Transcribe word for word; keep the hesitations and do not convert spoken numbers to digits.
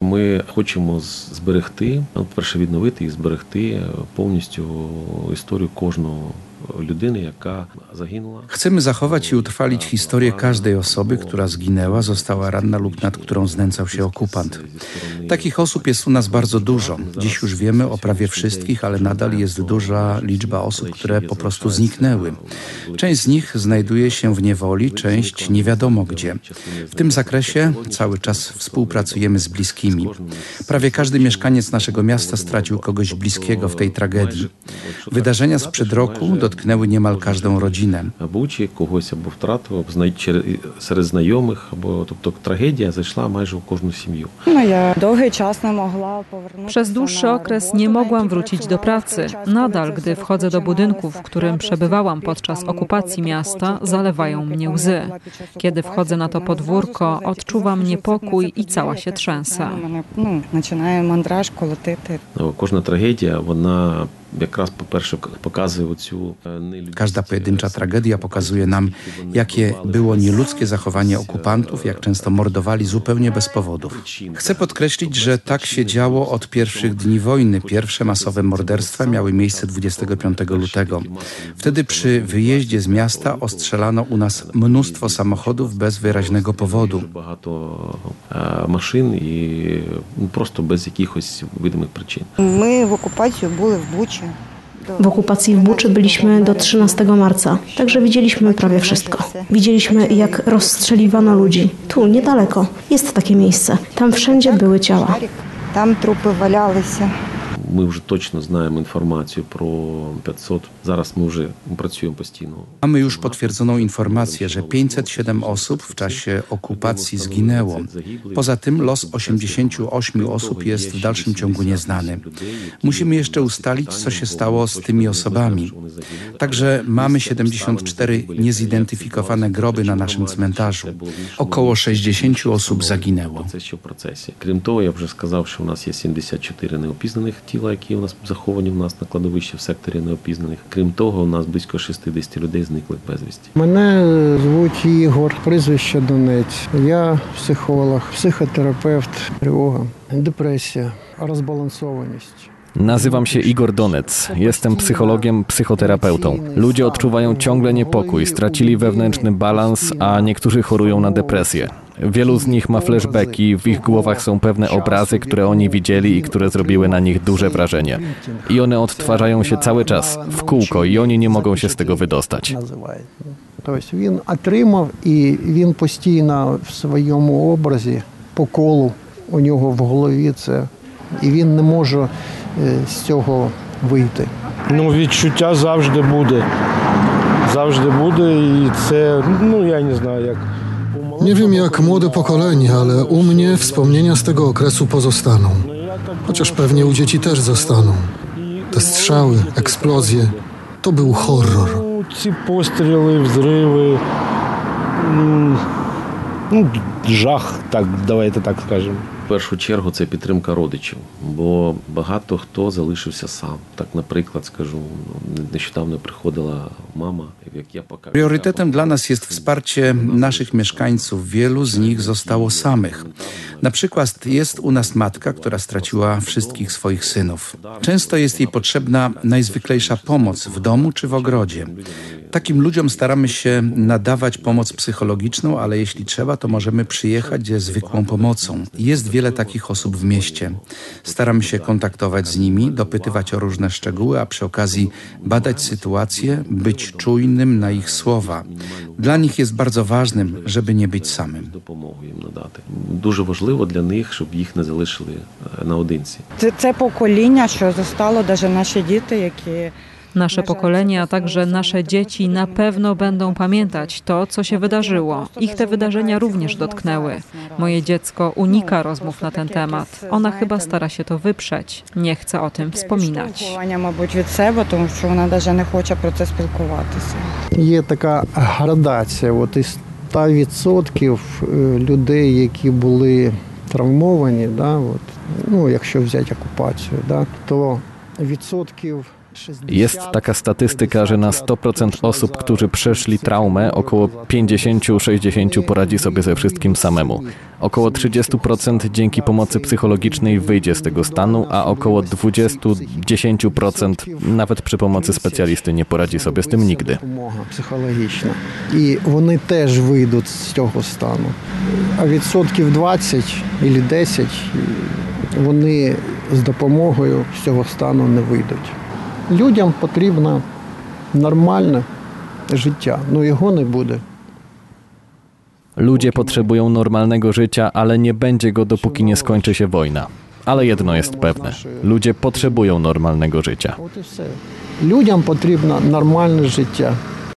ми хочемо зберегти, перше відновити і зберегти повністю історію кожного людини, jaka zaginęła. Chcemy zachować i utrwalić historię każdej osoby, która zginęła, została ranna lub nad którą znęcał się okupant. Takich osób jest u nas bardzo dużo. Dziś już wiemy o prawie wszystkich, ale nadal jest duża liczba osób, które po prostu zniknęły. Część z nich znajduje się w niewoli, część nie wiadomo gdzie. W tym zakresie cały czas współpracujemy z bliskimi. Prawie każdy mieszkaniec naszego miasta stracił kogoś bliskiego w tej tragedii. Wydarzenia sprzed roku dotknęły niemal każdą rodzinę. Buczy kogoś albo wtracił, серед znajomych, albo to tragedia zeszła майже u każdą семью. Przez dłuższy okres nie mogłam wrócić do pracy. Nadal, gdy wchodzę do budynku, w którym przebywałam podczas okupacji miasta, zalewają mnie łzy. Kiedy wchodzę na to podwórko, odczuwam niepokój i cała się trzęsę. Każda tragedia, ona якраз, по-перше, показує оцю... Każda pojedyncza tragedia pokazuje nam, jakie było nieludzkie zachowanie okupantów, jak często mordowali zupełnie bez powodów. Chcę podkreślić, że tak się działo od pierwszych dni wojny. Pierwsze masowe morderstwa miały miejsce dwudziestego piątego lutego. Wtedy przy wyjeździe z miasta ostrzelano u nas mnóstwo samochodów bez wyraźnego powodu. Багато машин і просто без якихось видимих причин. My w okupacji byli w Buczy. W okupacji w Buczy byliśmy do trzynastego marca, także widzieliśmy prawie wszystko. Widzieliśmy, jak rozstrzeliwano ludzi. Tu, niedaleko, jest takie miejsce. Tam wszędzie były ciała. Tam trupy walały się. Ми вже точно знаємо інформацію про pięćset. Зараз ми вже працюємо постійно. Mamy już potwierdzoną informację, że pięćset siedem osób w czasie okupacji zginęło. Poza tym los osiemdziesięciu ośmiu osób jest w dalszym ciągu nieznany. Musimy jeszcze ustalić, co się stało z tymi osobami. Także mamy siedemdziesiąt cztery niezidentyfikowane groby na naszym cmentarzu. Około sześćdziesięciu osób zaginęło. Крім того, я вже сказав, що у нас є сімдесят чотири неопізнаних тіла, які у нас заховані в нас на кладовищі в секторі неопізнаних. Крім того, у нас близько шістдесят людей зникли безвісті. Мене звуть Ігор, прізвище Донець. Я психолог, психотерапевт, тривога, депресія, розбалансованість. Nazywam się Igor Donec. Jestem psychologiem, psychoterapeutą. Ludzie odczuwają ciągle niepokój, stracili wewnętrzny balans, a niektórzy chorują na depresję. Wielu z nich ma flashbacki, w ich głowach są pewne obrazy, które oni widzieli i które zrobiły na nich duże wrażenie. I one odtwarzają się cały czas, w kółko, i oni nie mogą się z tego wydostać. Тобто він отримав, і він постійно в своєму образі, по колу у нього в голові це, і він не може з цього вийти. Ну, відчуття завжди буде. Zawsze буде, i це, no ja nie znam jak... Nie wiem jak młode pokolenie, ale u mnie wspomnienia z tego okresu pozostaną. Chociaż pewnie u dzieci też zostaną. Te strzały, eksplozje, to był horror. Ці постріли, взриви, ну, жах, так, давайте так скажемо. В першу чергу це підтримка родичів, бо багато хто залишився сам. Так, наприклад, скажу, нещодавно приходила mama, jak ja pokażę. Priorytetem dla nas jest wsparcie naszych mieszkańców. Wielu z nich zostało samych. Na przykład jest u nas matka, która straciła wszystkich swoich synów. Często jest jej potrzebna najzwyklejsza pomoc w domu czy w ogrodzie. Takim ludziom staramy się nadawać pomoc psychologiczną, ale jeśli trzeba, to możemy przyjechać ze zwykłą pomocą. Jest wiele takich osób w mieście. Staramy się kontaktować z nimi, dopytywać o różne szczegóły, a przy okazji badać sytuację, być czujnym na ich słowa. Dla nich jest bardzo ważnym, żeby nie być samym. Дуже важливо для них, щоб їх не залишили наодинці. Це, це покоління, що застало навіть наші діти, які... Nasze pokolenie, a także nasze dzieci na pewno będą pamiętać to, co się wydarzyło. Ich te wydarzenia również dotknęły. Moje dziecko unika rozmów na ten temat. Ona chyba stara się to wyprzeć. Nie chce o tym wspominać. Мабуть, від себе, тому що вона навіть не хоче про це спілкуватися. Є така градація, от із ста відсотків людей, які були травмовані, да, от, ну, якщо взяти окупацію, да, то відсотків Jest taka statystyka, że na sto procent osób, którzy przeszli traumę, około pięćdziesiąt do sześćdziesięciu poradzi sobie ze wszystkim samemu. Około trzydzieści procent dzięki pomocy psychologicznej wyjdzie z tego stanu, a około dwadzieścia do dziesięciu procent nawet przy pomocy specjalisty nie poradzi sobie z tym nigdy. Psychologiczna. I вони теж вийдуть з цього стану. А відсотків двадцять або десять вони з допомогою з цього стану не вийдуть. Людям потрібно нормальне життя, але його не буде. Ludzie potrzebują normalnego życia, ale nie będzie go, dopóki nie skończy się wojna. Ale jedno jest pewne. Ludzie potrzebują normalnego życia. От і все. Людям потрібно нормальне життя.